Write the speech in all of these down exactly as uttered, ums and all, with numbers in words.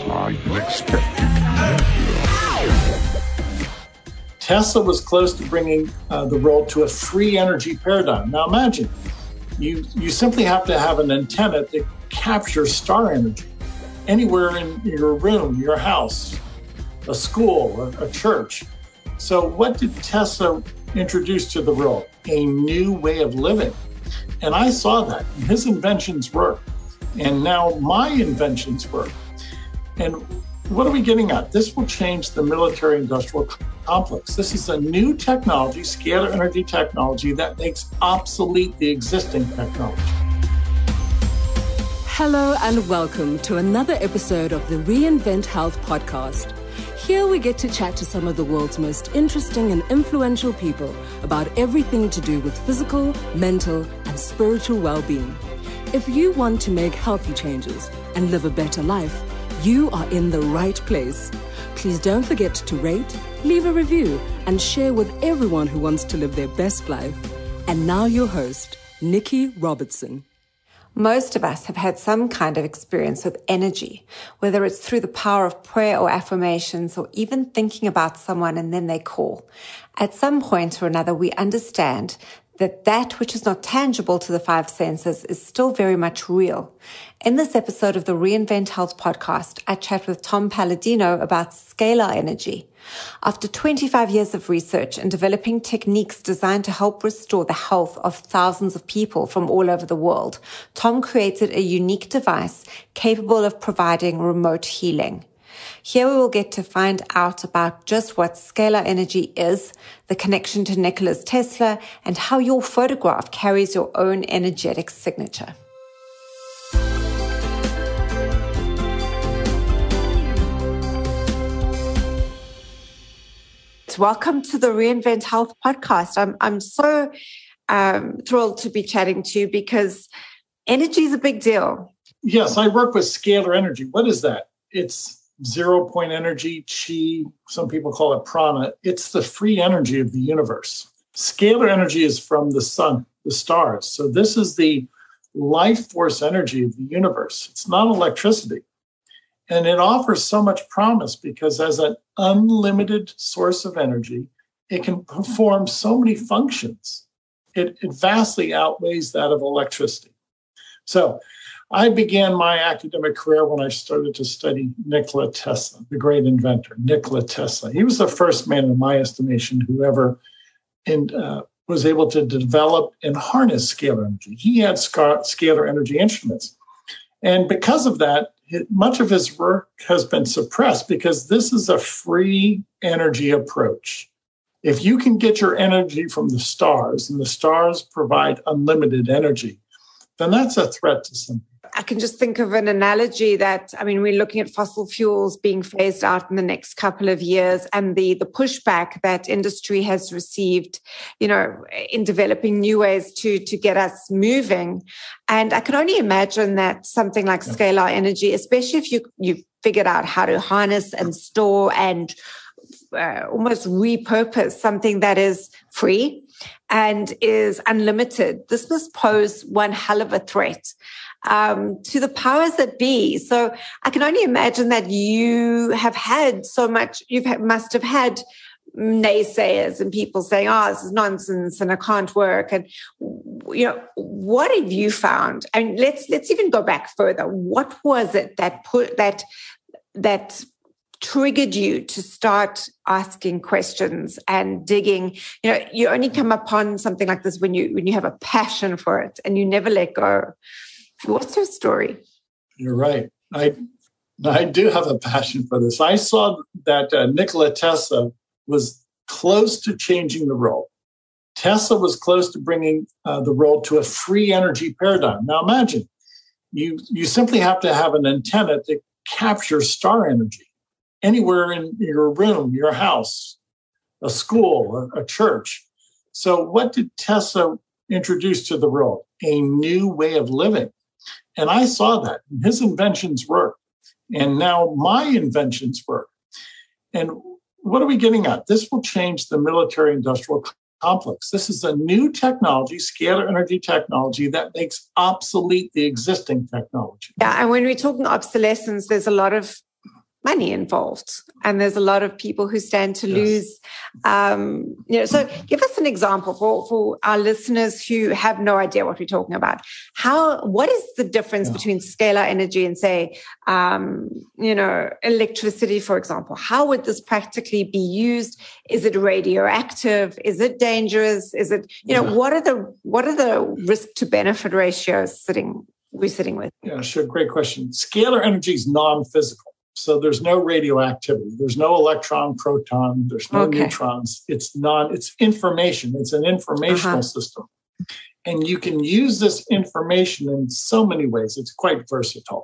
I expect Tesla was close to bringing uh, the world to a free energy paradigm. Now imagine, you, you simply have to have an antenna that captures star energy anywhere in your room, your house, a school, a, a church. So what did Tesla introduce to the world? A new way of living. And I saw that. His inventions work. And now my inventions work. And what are we getting at? This will change the military-industrial complex. This is a new technology, scalar energy technology, that makes obsolete the existing technology. Hello and welcome to another episode of the Reinvent Health podcast. Here we get to chat to some of the world's most interesting and influential people about everything to do with physical, mental, and spiritual well-being. If you want to make healthy changes and live a better life, you are in the right place. Please don't forget to rate, leave a review, and share with everyone who wants to live their best life. And now your host, Nikki Robertson. Most of us have had some kind of experience with energy, whether it's through the power of prayer or affirmations, or even thinking about someone and then they call. At some point or another, we understand that that which is not tangible to the five senses is still very much real. In this episode of the Reinvent Health podcast, I chat with Tom Palladino about scalar energy. After twenty-five years of research and developing techniques designed to help restore the health of thousands of people from all over the world, Tom created a unique device capable of providing remote healing. Here we will get to find out about just what scalar energy is, the connection to Nikola Tesla, and how your photograph carries your own energetic signature. Welcome to the Reinvent Health podcast. I'm I'm so um, thrilled to be chatting to you because energy is a big deal. Yes, I work with scalar energy. What is that? It's zero point energy, chi, some people call it prana. It's the free energy of the universe. Scalar energy is from the sun, the stars. So this is the life force energy of the universe. It's not electricity. And it offers so much promise because as an unlimited source of energy, it can perform so many functions. It, it vastly outweighs that of electricity. So I began my academic career when I started to study Nikola Tesla, the great inventor, Nikola Tesla. He was the first man, in my estimation, who ever in, uh, was able to develop and harness scalar energy. He had scar- scalar energy instruments. And because of that, it, much of his work has been suppressed because this is a free energy approach. If you can get your energy from the stars, and the stars provide unlimited energy, then that's a threat to some people. I can just think of an analogy that, I mean, we're looking at fossil fuels being phased out in the next couple of years and the, the pushback that industry has received, you know, in developing new ways to, to get us moving. And I can only imagine that something like yeah. scalar energy, especially if you, you've figured out how to harness and store and uh, almost repurpose something that is free and is unlimited, this must pose one hell of a threat um, to the powers that be. So I can only imagine that you have had so much, you must have had naysayers and people saying, oh, this is nonsense and it can't work. And, you know, what have you found? I mean, let's, let's even go back further. What was it that put that, that triggered you to start asking questions and digging? You know, you only come upon something like this when you, when you have a passion for it and you never let go. What's your story? You're right. I I do have a passion for this. I saw that uh, Nikola Tesla was close to changing the world. Tesla was close to bringing uh, the world to a free energy paradigm. Now imagine, you, you simply have to have an antenna that captures star energy anywhere in your room, your house, a school, a, a church. So what did Tesla introduce to the world? A new way of living. And I saw that. His inventions work. And now my inventions work. And what are we getting at? This will change the military-industrial complex. This is a new technology, scalar energy technology, that makes obsolete the existing technology. Yeah, and when we're talking obsolescence, there's a lot of money involved, and there's a lot of people who stand to Yes. lose. Um, you know, so give us an example for, for our listeners who have no idea what we're talking about. How, what is the difference Yeah. between scalar energy and, say, um, you know, electricity, for example? How would this practically be used? Is it radioactive? Is it dangerous? Is it, you know, Yeah. what are the what are the risk to benefit ratios sitting we're sitting with? Yeah, sure. Great question. Scalar energy is non-physical. So there's no radioactivity. There's no electron, proton. There's no Okay. neutrons. It's non, it's information. It's an informational Uh-huh. system. And you can use this information in so many ways. It's quite versatile.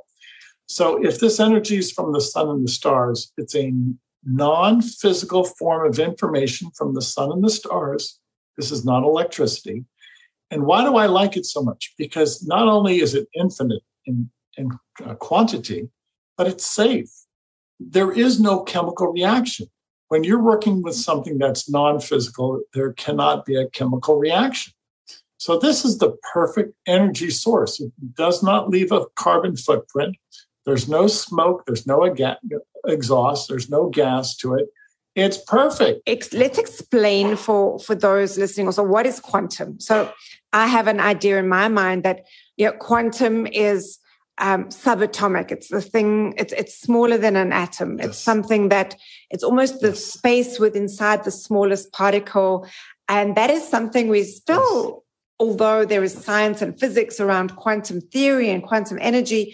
So if this energy is from the sun and the stars, it's a non-physical form of information from the sun and the stars. This is not electricity. And why do I like it so much? Because not only is it infinite in, in uh, quantity, but it's safe. There is no chemical reaction. When you're working with something that's non-physical, there cannot be a chemical reaction. So this is the perfect energy source. It does not leave a carbon footprint. There's no smoke. There's no aga- exhaust. There's no gas to it. It's perfect. Ex- let's explain for, for those listening also, what is quantum? So I have an idea in my mind that, you know, quantum is um, subatomic. It's the thing, it's, it's smaller than an atom. It's Yes. something that it's almost the Yes. space within inside the smallest particle. And that is something we still, Yes. although there is science and physics around quantum theory and quantum energy,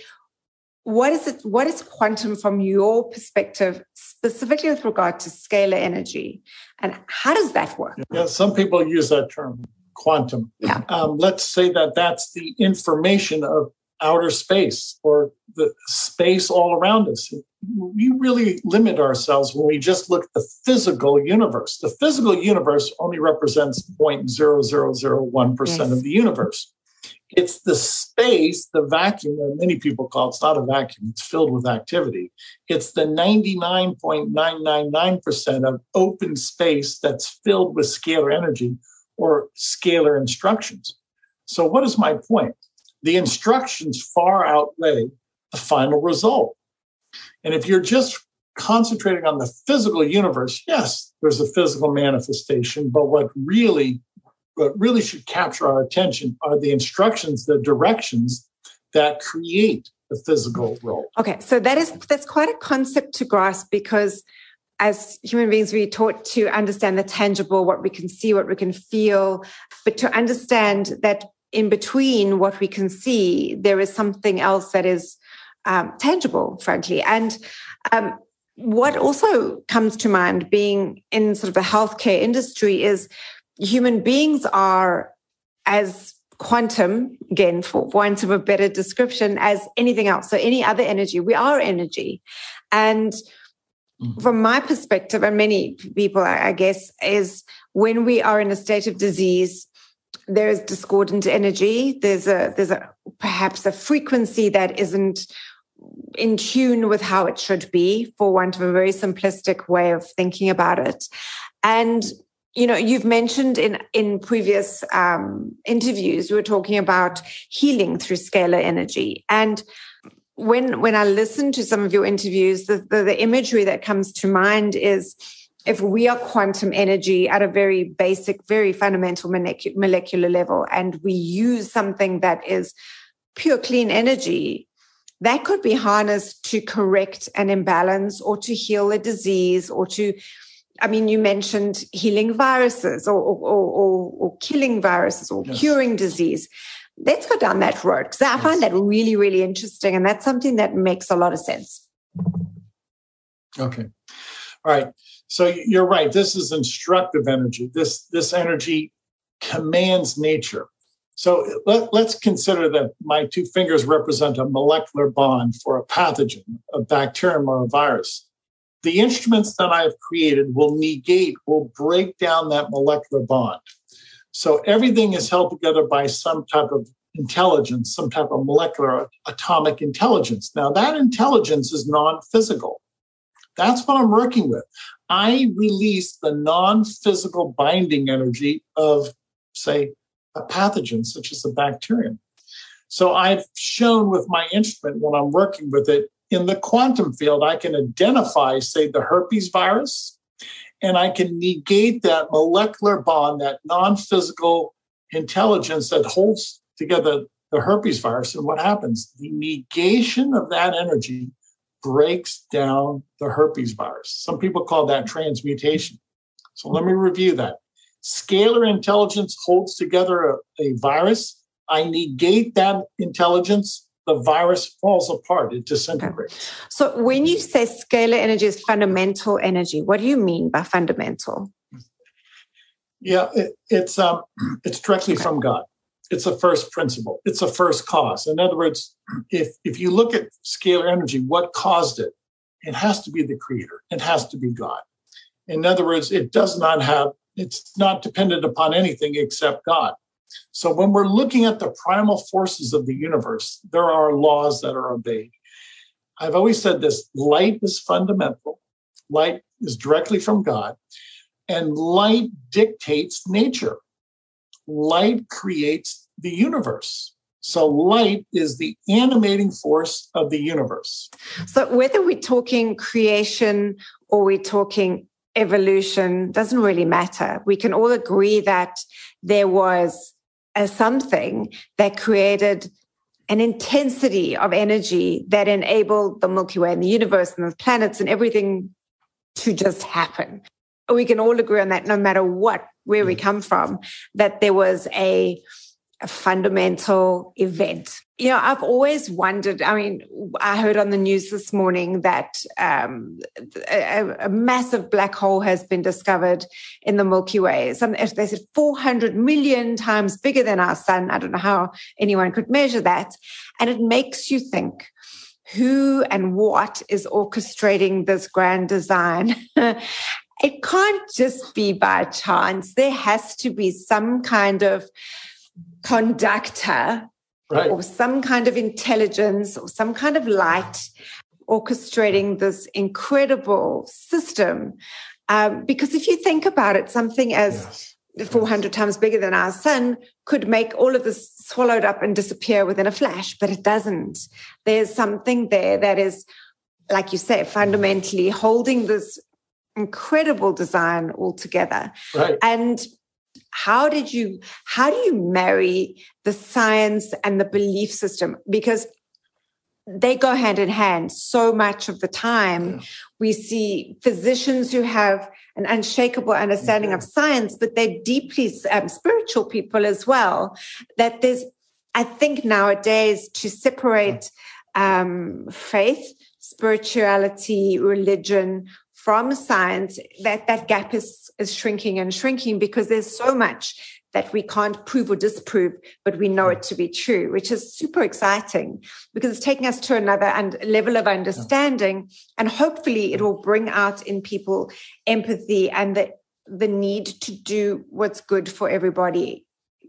what is it? What is quantum from your perspective, specifically with regard to scalar energy, and how does that work? Yeah, some people use that term, quantum. Yeah. Um, let's say that that's the information of outer space or the space all around us. We really limit ourselves when we just look at the physical universe. The physical universe only represents zero point zero zero zero one percent Yes. of the universe. It's the space, the vacuum that many people call it's not a vacuum, it's filled with activity. It's the ninety-nine point nine nine nine percent of open space that's filled with scalar energy or scalar instructions. So what is my point? The instructions far outweigh the final result. And if you're just concentrating on the physical universe, yes, there's a physical manifestation, but what really What really should capture our attention are the instructions, the directions that create the physical world. Okay, so that is that's quite a concept to grasp, because as human beings, we're taught to understand the tangible, what we can see, what we can feel, but to understand that in between what we can see, there is something else that is um, tangible, frankly. And um, what also comes to mind, being in sort of the healthcare industry, is human beings are as quantum, again, for want of a better description, as anything else. So any other energy, we are energy. And mm-hmm. from my perspective, and many people, I guess, is when we are in a state of disease, there is discordant energy. There's a, there's a, perhaps a frequency that isn't in tune with how it should be, for want of a very simplistic way of thinking about it. And you know, you've mentioned in, in previous um, interviews, we were talking about healing through scalar energy. And when when I listen to some of your interviews, the, the, the imagery that comes to mind is, if we are quantum energy at a very basic, very fundamental molecular, molecular level, and we use something that is pure, clean energy, that could be harnessed to correct an imbalance or to heal a disease or to, I mean, you mentioned healing viruses or, or, or, or killing viruses or yes. curing disease. Let's go down that road, because I yes. find that really, really interesting. And that's something that makes a lot of sense. Okay. All right. So you're right. This is instructive energy. This, this energy commands nature. So let, let's consider that my two fingers represent a molecular bond for a pathogen, a bacterium or a virus. The instruments that I've created will negate, will break down that molecular bond. So everything is held together by some type of intelligence, some type of molecular atomic intelligence. Now, that intelligence is non-physical. That's what I'm working with. I release the non-physical binding energy of, say, a pathogen, such as a bacterium. So I've shown with my instrument, when I'm working with it, in the quantum field, I can identify, say, the herpes virus, and I can negate that molecular bond, that non-physical intelligence that holds together the herpes virus. And what happens? The negation of that energy breaks down the herpes virus. Some people call that transmutation. So let me review that. Scalar intelligence holds together a, a virus. I negate that intelligence, the virus falls apart. It disintegrates. Okay. So when you say scalar energy is fundamental energy, what do you mean by fundamental? Yeah, it, it's um, it's directly okay. from God. It's a first principle. It's a first cause. In other words, if if you look at scalar energy, what caused it? It has to be the creator. It has to be God. In other words, it does not have, it's not dependent upon anything except God. So when we're looking at the primal forces of the universe, there are laws that are obeyed. I've always said this: light is fundamental. Light is directly from God. And light dictates nature. Light creates the universe. So light is the animating force of the universe. So whether we're talking creation or we're talking evolution, doesn't really matter. We can all agree that there was a something that created an intensity of energy that enabled the Milky Way and the universe and the planets and everything to just happen. We can all agree on that, no matter what, where we come from, that there was a, a fundamental event. You know, I've always wondered, I mean, I heard on the news this morning that um, a, a massive black hole has been discovered in the Milky Way. Some, they said four hundred million times bigger than our sun. I don't know how anyone could measure that. And it makes you think, who and what is orchestrating this grand design? It can't just be by chance. There has to be some kind of conductor, right, or some kind of intelligence or some kind of light orchestrating this incredible system. Um, because if you think about it, something as yes. four hundred times bigger than our sun could make all of this swallowed up and disappear within a flash, but it doesn't. There's something there that is, like you say, fundamentally holding this incredible design altogether. Right. And how did you, how do you marry the science and the belief system? Because they go hand in hand so much of the time. Yeah. We see physicians who have an unshakable understanding yeah. of science, but they're deeply um, spiritual people as well. That there's, I think nowadays, to separate um, faith, spirituality, religion from science, that, that gap is, is shrinking and shrinking because there's so much that we can't prove or disprove, but we know it to be true, which is super exciting because it's taking us to another and level of understanding. And hopefully it will bring out in people empathy and the, the need to do what's good for everybody,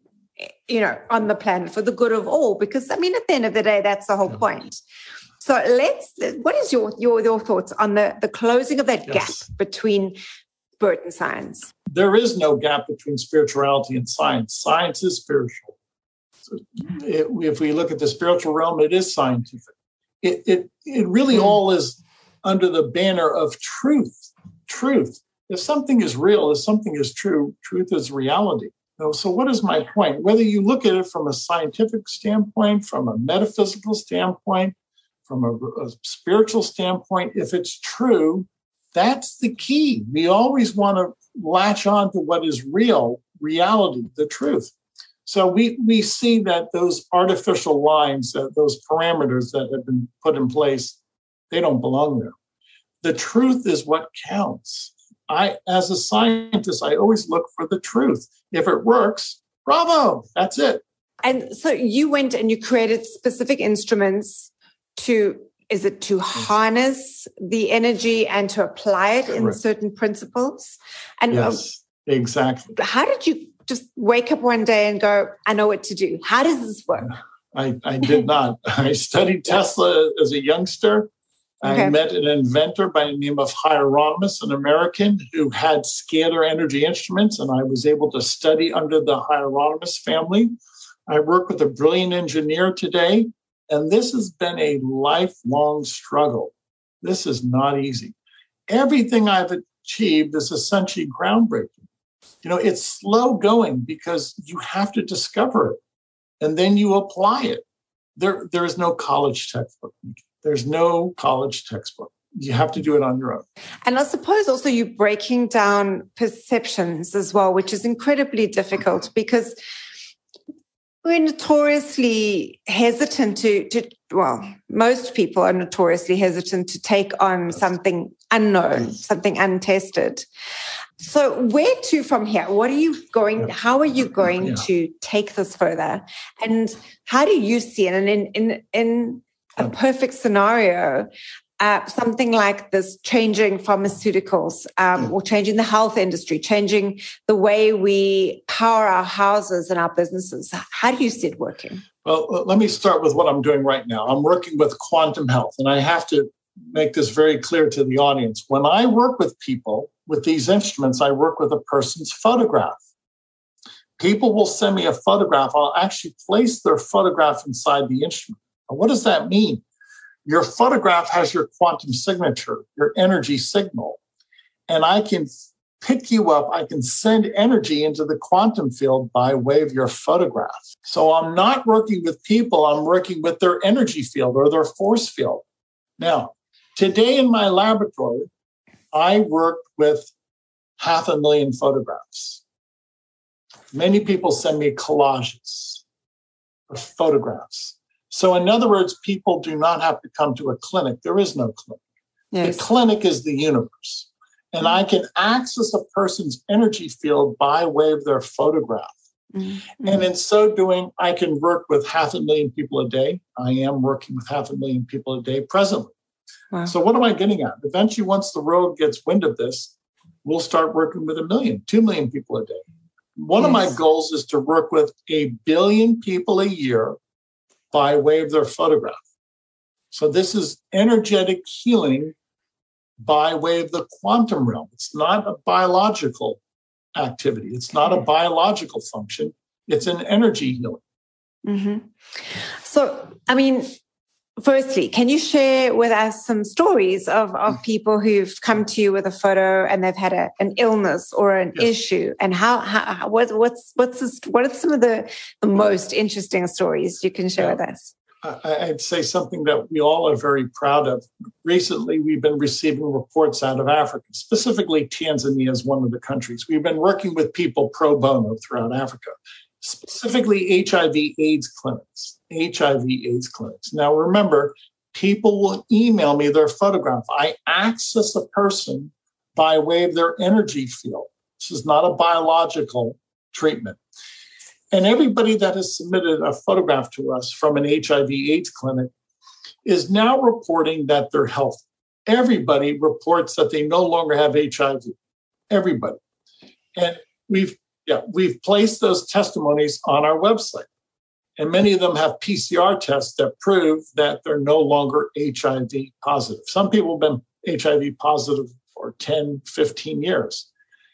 you know, on the planet, for the good of all. Because, I mean, at the end of the day, that's the whole point. So let's, what is your, your, your thoughts on the, the closing of that yes. gap between spirit and science? There is no gap between spirituality and science. Science is spiritual. So it, if we look at the spiritual realm, it is scientific. It, it, it really mm. all is under the banner of truth. Truth. If something is real, if something is true, truth is reality. You know, so what is my point? Whether you look at it from a scientific standpoint, from a metaphysical standpoint, from a, a spiritual standpoint, if it's true, that's the key. We always want to latch on to what is real, reality, the truth. So we, we see that those artificial lines, uh, those parameters that have been put in place, they don't belong there. The truth is what counts. I, as a scientist, I always look for the truth. If it works, bravo, that's it. And so you went and you created specific instruments to, is it to harness the energy and to apply it Correct. In certain principles? And yes, um, exactly. How did you just wake up one day and go, I know what to do? How does this work? I, I did not. I studied Tesla as a youngster. Okay. I met an inventor by the name of Hieronymus, an American who had scalar energy instruments, and I was able to study under the Hieronymus family. I work with a brilliant engineer today And this has been a lifelong struggle. This is not easy. Everything I've achieved is essentially groundbreaking. You know, it's slow going because you have to discover it and then you apply it. There, there is no college textbook. There's no college textbook. You have to do it on your own. And I suppose also you're breaking down perceptions as well, which is incredibly difficult because we're notoriously hesitant to, to, well, most people are notoriously hesitant to take on something unknown, something untested. So where to from here? What are you going, how are you going yeah. to take this further? And how do you see it? And in, in, in a perfect scenario, Uh, something like this changing pharmaceuticals um, or changing the health industry, changing the way we power our houses and our businesses. How do you see it working? Well, let me start with what I'm doing right now. I'm working with quantum health, and I have to make this very clear to the audience. When I work with people with these instruments, I work with a person's photograph. People will send me a photograph. I'll actually place their photograph inside the instrument. Now, what does that mean? Your photograph has your quantum signature, your energy signal, and I can pick you up. I can send energy into the quantum field by way of your photograph. So I'm not working with people. I'm working with their energy field or their force field. Now, today in my laboratory, I work with half a million photographs. Many people send me collages of photographs. So in other words, people do not have to come to a clinic. There is no clinic. Yes. The clinic is the universe. And I can access a person's energy field by way of their photograph. Mm-hmm. And in so doing, I can work with half a million people a day. I am working with half a million people a day presently. Wow. So what am I getting at? Eventually, once the world gets wind of this, we'll start working with a million, two million people a day. One yes. of my goals is to work with a billion people a year by way of their photograph. So this is energetic healing by way of the quantum realm. It's not a biological activity. It's not a biological function. It's an energy healing. Mm-hmm. So, I mean, firstly, can you share with us some stories of, of people who've come to you with a photo and they've had a, an illness or an yes. issue, and how, how what, what's what's this, what are some of the, the most interesting stories you can share yeah. with us? I'd say something that we all are very proud of. Recently, we've been receiving reports out of Africa, specifically Tanzania is one of the countries. We've been working with people pro bono throughout Africa, specifically H I V AIDS clinics, H I V AIDS clinics. Now, remember, people will email me their photograph. I access a person by way of their energy field. This is not a biological treatment. And everybody that has submitted a photograph to us from an H I V AIDS clinic is now reporting that they're healthy. Everybody reports that they no longer have H I V. Everybody. And we've Yeah, we've placed those testimonies on our website. And many of them have P C R tests that prove that they're no longer H I V positive. Some people have been H I V positive for ten, fifteen years.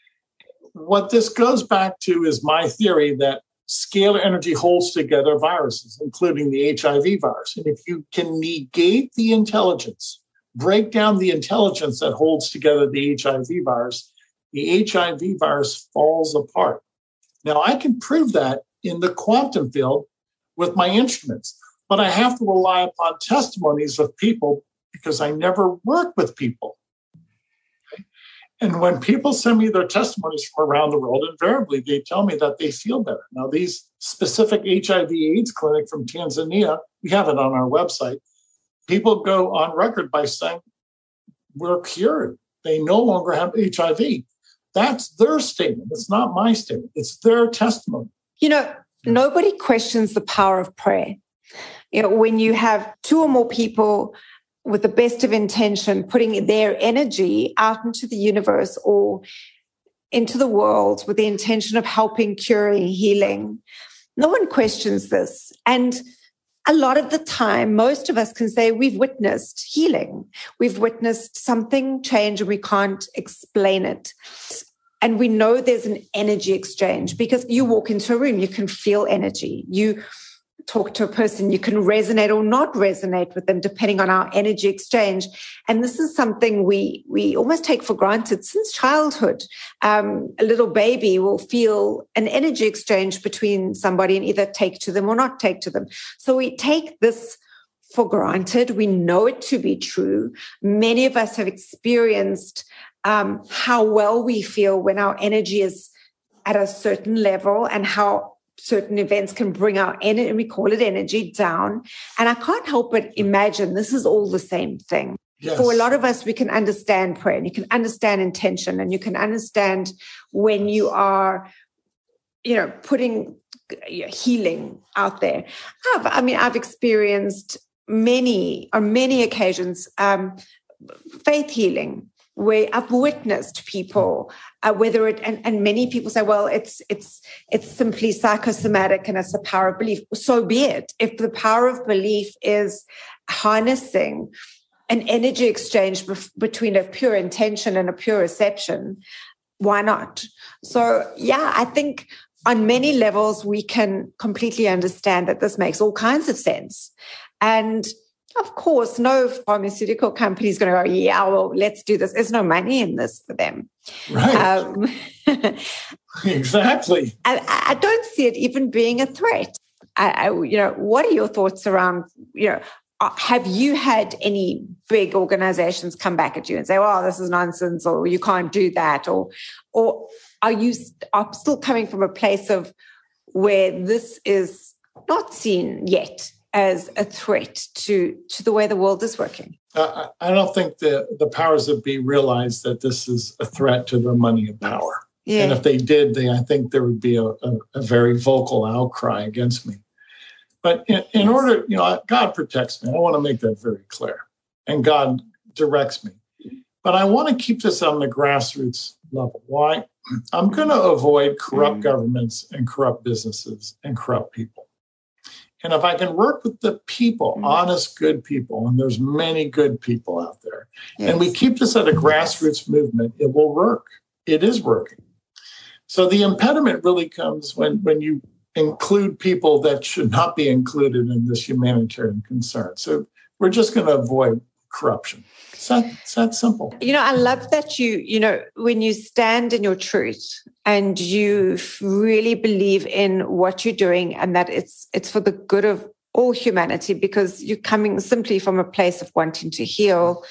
What this goes back to is my theory that scalar energy holds together viruses, including the H I V virus. And if you can negate the intelligence, break down the intelligence that holds together the H I V virus, the H I V virus falls apart. Now, I can prove that in the quantum field with my instruments, but I have to rely upon testimonies of people because I never work with people. Okay? And when people send me their testimonies from around the world, invariably they tell me that they feel better. Now, these specific H I V AIDS clinic from Tanzania, we have it on our website, people go on record by saying, we're cured. They no longer have H I V. That's their statement. It's not my statement. It's their testimony. You know, nobody questions the power of prayer. You know, when you have two or more people with the best of intention putting their energy out into the universe or into the world with the intention of helping, curing, healing, no one questions this. And a lot of the time, most of us can say we've witnessed healing. We've witnessed something change and we can't explain it. And we know there's an energy exchange because you walk into a room, you can feel energy. You talk to a person, you can resonate or not resonate with them depending on our energy exchange. And this is something we we almost take for granted since childhood. Um, a little baby will feel an energy exchange between somebody and either take to them or not take to them. So we take this for granted. We know it to be true. Many of us have experienced um, how well we feel when our energy is at a certain level and how certain events can bring our energy, and we call it energy, down. And I can't help but imagine this is all the same thing. Yes. For a lot of us, we can understand prayer and you can understand intention and you can understand when you are, you know, putting healing out there. I've, I mean, I've experienced many, on many occasions, um, faith healing, where I've witnessed people, uh, whether it, and, and many people say, well, it's it's it's simply psychosomatic and it's the power of belief. So be it. If the power of belief is harnessing an energy exchange bef- between a pure intention and a pure reception, why not? So, yeah, I think on many levels, we can completely understand that this makes all kinds of sense. And of course, no pharmaceutical company is going to go, yeah, well, let's do this. There's no money in this for them. Right. Um, exactly. I, I don't see it even being a threat. I, I, you know, what are your thoughts around, you know, have you had any big organizations come back at you and say, well, this is nonsense, or you can't do that? Or, or are you are still coming from a place of where this is not seen yet as a threat to, to the way the world is working? Uh, I don't think the, the powers that be realize that this is a threat to their money and power. Yeah. And if they did, they, I think there would be a, a, a very vocal outcry against me. But in, in order, you know, God protects me. I want to make that very clear. And God directs me. But I want to keep this on the grassroots level. Why? I'm going to avoid corrupt mm. governments and corrupt businesses and corrupt people. And if I can work with the people, mm-hmm. honest, good people, and there's many good people out there, yes. and we keep this at a grassroots movement, it will work. It is working. So the impediment really comes when, when you include people that should not be included in this humanitarian concern. So we're just going to avoid corruption. It's that, it's that simple. You know, I love that you, you know, when you stand in your truth and you really believe in what you're doing and that it's it's for the good of all humanity, because you're coming simply from a place of wanting to heal.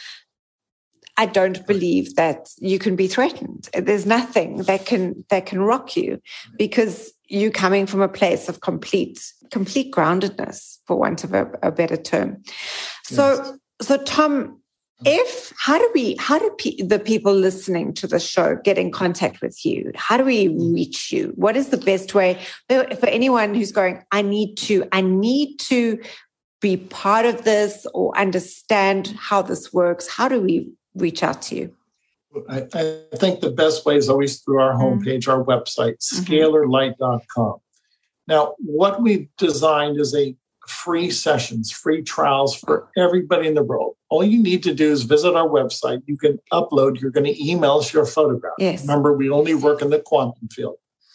I don't believe that you can be threatened. There's nothing that can that can rock you, because you're coming from a place of complete complete groundedness, for want of a, a better term. So, yes. so Tom, if how do we how do pe- the people listening to the show get in contact with you? How do we reach you? What is the best way for anyone who's going, I need to I need to be part of this or understand how this works? How do we reach out to you? I, I think the best way is always through our homepage, mm-hmm. our website, scalar light dot com. Now, what we've designed is a free sessions, free trials for everybody in the world. All you need to do is visit our website. You can upload, you're going to email us your photograph. Yes. Remember, we only work in the quantum field.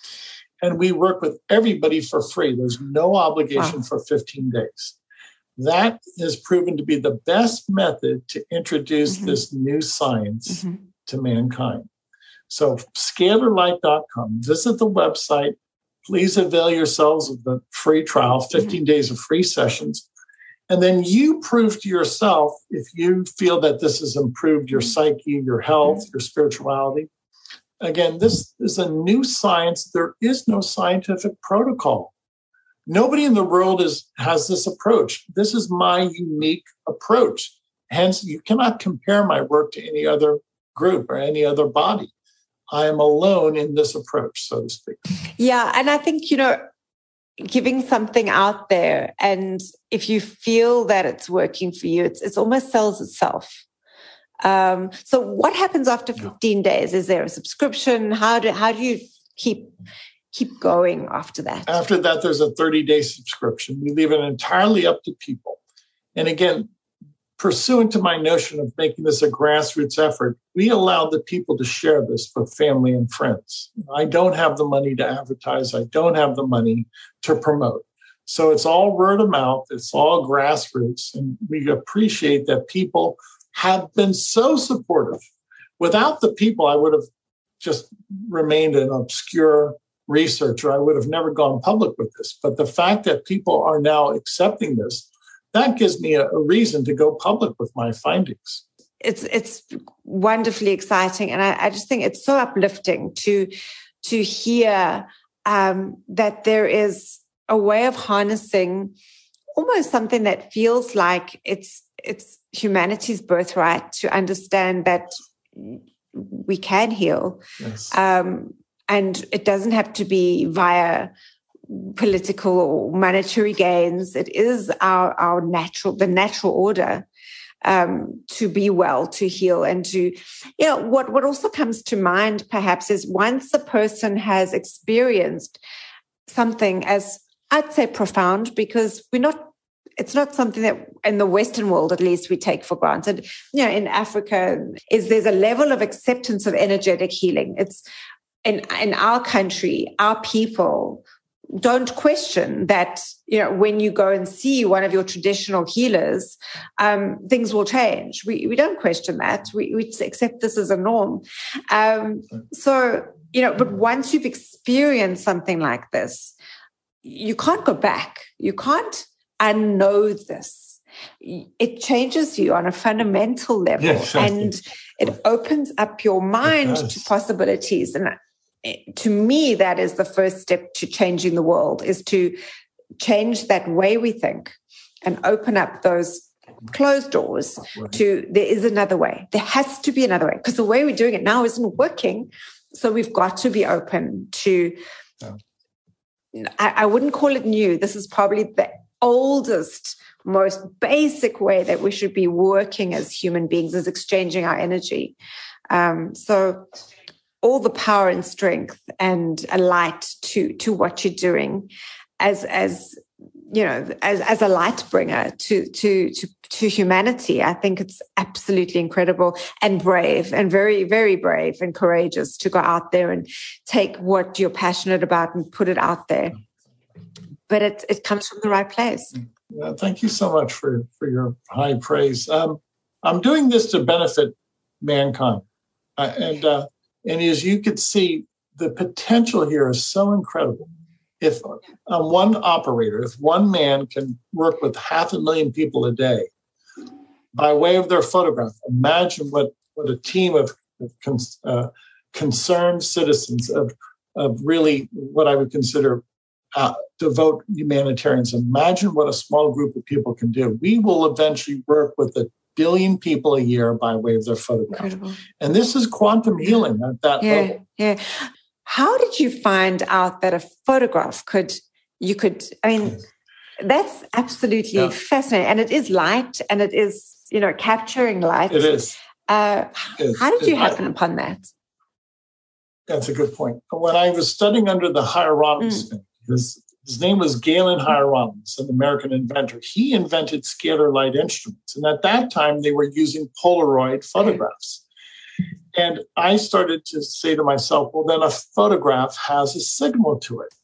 And we work with everybody for free. There's no obligation wow. for fifteen days. That has proven to be the best method to introduce mm-hmm. this new science mm-hmm. to mankind. So scalar light dot com, visit the website. Please avail yourselves of the free trial, fifteen mm-hmm. days of free sessions. And then you prove to yourself, if you feel that this has improved your psyche, your health, mm-hmm. your spirituality. Again, this is a new science. There is no scientific protocol. Nobody in the world is has this approach. This is my unique approach. Hence, you cannot compare my work to any other group or any other body. I am alone in this approach, so to speak. Yeah, and I think, you know, giving something out there, and if you feel that it's working for you, it's it's almost sells itself. Um, so what happens after fifteen days? Is there a subscription? How do how do you keep keep going after that? After that, there's a thirty-day subscription. We leave it entirely up to people. And again, pursuant to my notion of making this a grassroots effort, we allow the people to share this with family and friends. I don't have the money to advertise. I don't have the money to promote. So it's all word of mouth. It's all grassroots. And we appreciate that people have been so supportive. Without the people, I would have just remained an obscure researcher. I would have never gone public with this. But the fact that people are now accepting this, that gives me a, a reason to go public with my findings. It's it's wonderfully exciting. And I, I just think it's so uplifting to, to hear um, that there is a way of harnessing almost something that feels like it's it's humanity's birthright to understand that we can heal. Yes. Um, and it doesn't have to be via political or monetary gains. It is our, our natural, the natural order um, to be well, to heal, and to, you know, what, what also comes to mind perhaps is once a person has experienced something as, I'd say, profound, because we're not, it's not something that in the Western world, at least, we take for granted. You know, in Africa, is there's a level of acceptance of energetic healing. It's in, in our country, our people don't question that, you know, when you go and see one of your traditional healers, um, things will change. We we don't question that. We, we accept this as a norm. Um, so, you know, but once you've experienced something like this, you can't go back. You can't unknow this. It changes you on a fundamental level, yes, and it opens up your mind to possibilities. And to me, that is the first step to changing the world, is to change that way we think and open up those closed doors right. to there is another way. There has to be another way, because the way we're doing it now isn't working. So we've got to be open to, yeah. I, I wouldn't call it new. This is probably the oldest, most basic way that we should be working as human beings, is exchanging our energy. Um, so all the power and strength and a light to to what you're doing as as you know as as a light bringer to to to to humanity. I think it's absolutely incredible and brave, and very, very brave and courageous to go out there and take what you're passionate about and put it out there. But it it comes from the right place. Yeah, thank you so much for, for your high praise. Um, I'm doing this to benefit mankind. Uh, and uh, and as you could see, the potential here is so incredible. If uh, one operator, if one man can work with half a million people a day by way of their photograph, imagine what, what a team of, of cons, uh, concerned citizens of, of really what I would consider Uh, devote humanitarians. Imagine what a small group of people can do. We will eventually work with a billion people a year by way of their photograph. Incredible. And this is quantum healing at that yeah, level. Yeah. How did you find out that a photograph could, you could, I mean, that's absolutely yeah. fascinating. And it is light, and it is, you know, capturing light. It is. Uh, it is. How did you it, happen I, upon that? That's a good point. When I was studying under the Hieronymus, mm. His, his name was Galen Hieronymus, an American inventor. He invented scalar light instruments. And at that time, they were using Polaroid photographs. And I started to say to myself, well, then a photograph has a signal to it.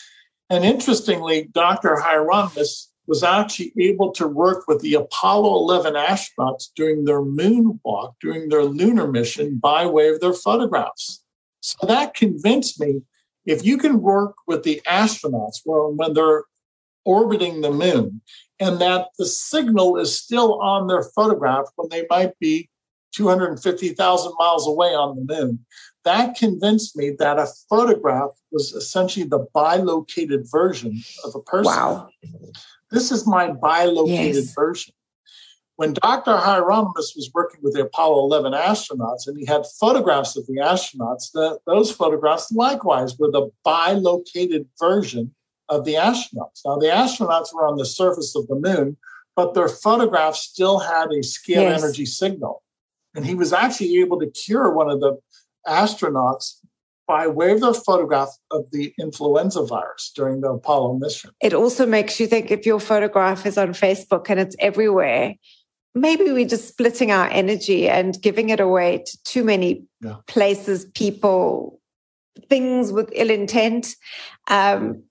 And interestingly, Doctor Hieronymus was actually able to work with the Apollo eleven astronauts during their moonwalk, during their lunar mission, by way of their photographs. So that convinced me, if you can work with the astronauts well, when they're orbiting the moon, and that the signal is still on their photograph when they might be two hundred fifty thousand miles away on the moon, that convinced me that a photograph was essentially the bilocated version of a person. Wow. This is my bilocated yes. version. When Doctor Hieronymus was working with the Apollo eleven astronauts and he had photographs of the astronauts, the, those photographs likewise were the bilocated version of the astronauts. Now, the astronauts were on the surface of the moon, but their photographs still had a scalar yes. energy signal. And he was actually able to cure one of the astronauts by way of their photograph of the influenza virus during the Apollo mission. It also makes you think, if your photograph is on Facebook and it's everywhere, maybe we're just splitting our energy and giving it away to too many yeah. places, people, things with ill intent. Um,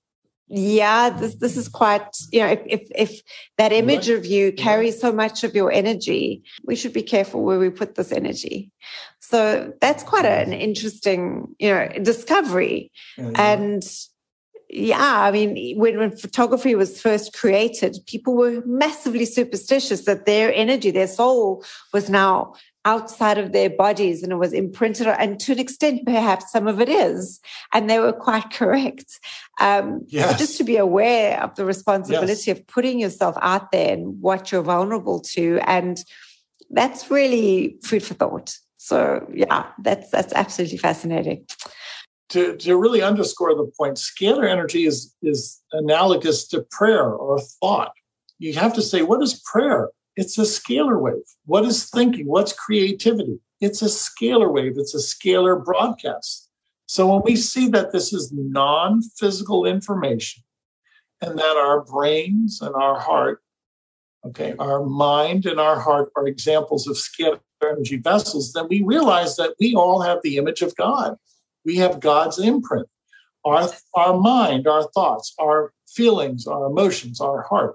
yeah, this this is quite, you know, if if, if that image of you carries so much of your energy, we should be careful where we put this energy. So that's quite an interesting, you know, discovery. Yeah, yeah. And yeah, I mean, when, when photography was first created, people were massively superstitious that their energy, their soul was now outside of their bodies and it was imprinted, and to an extent, perhaps some of it is, and they were quite correct. Um, yes. So just to be aware of the responsibility yes. of putting yourself out there and what you're vulnerable to, and that's really food for thought. So yeah, that's that's absolutely fascinating. To, to really underscore the point, scalar energy is, is analogous to prayer or thought. You have to say, what is prayer? It's a scalar wave. What is thinking? What's creativity? It's a scalar wave. It's a scalar broadcast. So when we see that this is non-physical information and that our brains and our heart, okay, our mind and our heart are examples of scalar energy vessels, then we realize that we all have the image of God. We have God's imprint. Our, our mind, our thoughts, our feelings, our emotions, our heart.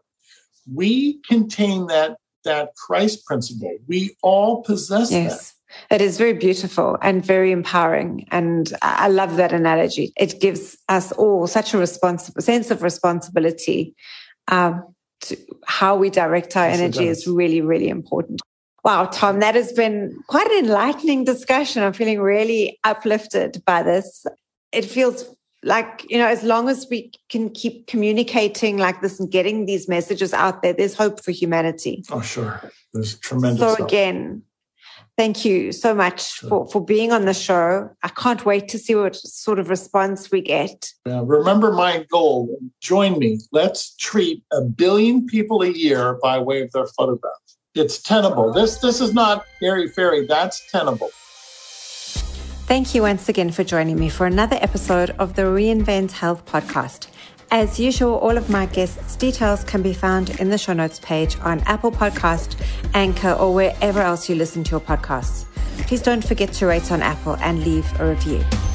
We contain that that Christ principle. We all possess yes, that. It is very beautiful and very empowering. And I love that analogy. It gives us all such a responsible sense of responsibility. Um, to how we direct our yes, energy is really, really important. Wow, Tom, that has been quite an enlightening discussion. I'm feeling really uplifted by this. It feels like, you know, as long as we can keep communicating like this and getting these messages out there, there's hope for humanity. Oh, sure. There's tremendous So hope. Again, thank you so much sure. for, for being on the show. I can't wait to see what sort of response we get. Uh, remember my goal. Join me. Let's treat a billion people a year by way of their photograph. It's tenable. This, this is not airy-fairy. That's tenable. Thank you once again for joining me for another episode of the Reinvent Health podcast. As usual, all of my guests' details can be found in the show notes page on Apple Podcast, Anchor, or wherever else you listen to your podcasts. Please don't forget to rate on Apple and leave a review.